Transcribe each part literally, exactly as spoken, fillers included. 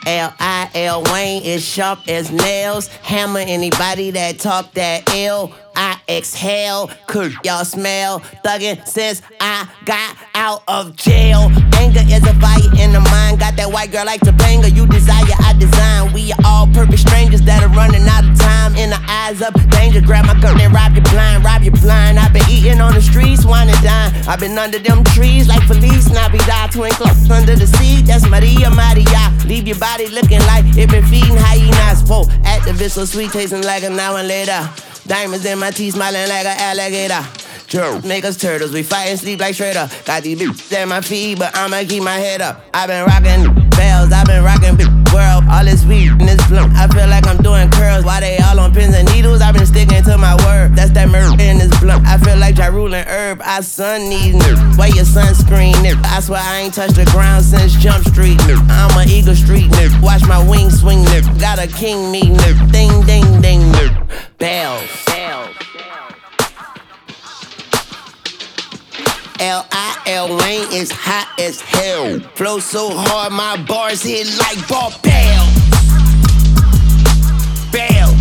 L I L Wayne is sharp as nails. Hammer anybody that talk that ill. I exhale, could y'all smell? Thuggin' since I got out of jail. Anger is a fire in the mind. Got that white girl like Topanga. You desire, I design. We are all perfect strangers that are running out of time. In the eyes of danger, grab my gun and rob you blind, rob you blind. I've been eating on the streets, wine and dine. I've been under them trees like Feliz Navidad. Twinkle under the sea, that's Maria Maria. Leave your body looking like it been feeding hyenas. Whoa, activist so sweet, tasting like an hour later. Diamonds in my teeth, smiling like an alligator. Joe, make us turtles, we fight and sleep like Shredder. Got these bitches at my feet, but I'ma keep my head up. I've been rocking bells, I've been rocking big world. All this weed in this blunt, I feel like I'm doing curls. Why they all on pins and needles? I've been sticking to my word. That's that murder in this blunt. I feel like Ja Rule and Herb. I sun these niggas. Wear your sunscreen, nigga. I swear I ain't touched the ground since Jump Street, nigga. I'm an Eagle Street, nigga. Watch my wings swing, nigga. Got a king me, nigga. Ding, ding, ding, nigga. Bells. Bells. L I L Wayne is hot as hell. Flow so hard, my bars hit like ball bell. Bell.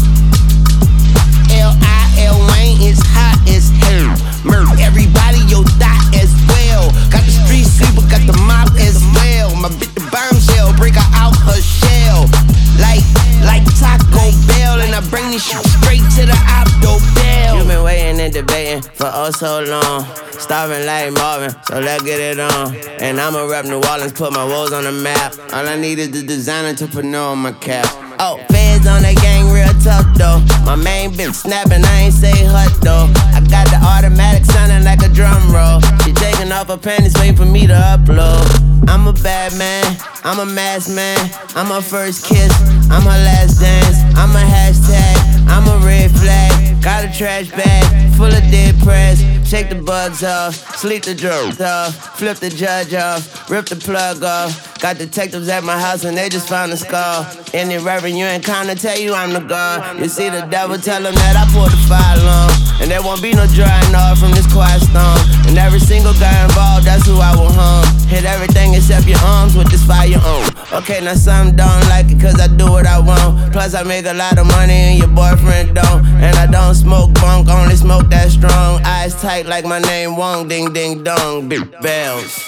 L I L Wayne is hot as hell. Murder everybody, yo, die as well. Got the street sweeper, got the mop as well. My bitch the bombshell, break her out her shell. Like, like Taco Bell, and I bring this shit straight to the Opto Bell. You been waiting and debating for oh so long. Starving like Marvin, so let's get it on. And I'ma rep New Orleans, put my woes on the map. All I need is the design entrepreneur on my cap. Oh, feds on that gang real tough though. My main bitch snapping, I ain't say hut though. I got the automatic sounding like a drum roll. She taking off her panties, waiting for me to upload. I'm a bad man, I'm a masked man. I'm her first kiss, I'm her last dance. I'm a hashtag, I'm a red flag. Got a trash bag, full of dead press. Shake the bugs off, sleep the drugs off. Flip the judge off, rip the plug off. Got detectives at my house and they just found a skull. Any reverend you encounter tell you I'm the God. You see the devil, tell him that I pulled the fire long. And there won't be no drying off from this quiet storm. And every single guy involved, that's who I will harm. Hit everything except your arms with this fire on. Okay, now some don't like it cause I do what I want. Plus I make a lot of money and your boyfriend don't. And I don't smoke bunk, only smoke that strong. Eyes tight like my name Wong, ding ding dong, big bells.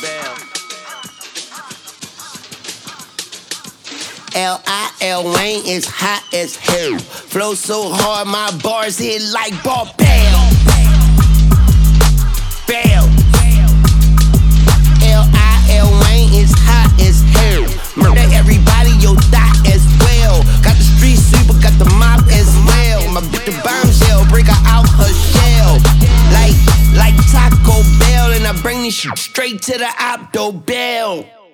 L I L Wayne is hot as hell. Flow so hard, my bars hit like ball bell. Bell. L I L Wayne is hot as hell. Murder everybody, yo, die as well. Got the street sweeper, got the mop as well. My bitch the bombshell, break her out her shell. Like, like Taco Bell, and I bring this shit straight to the Opto Bell.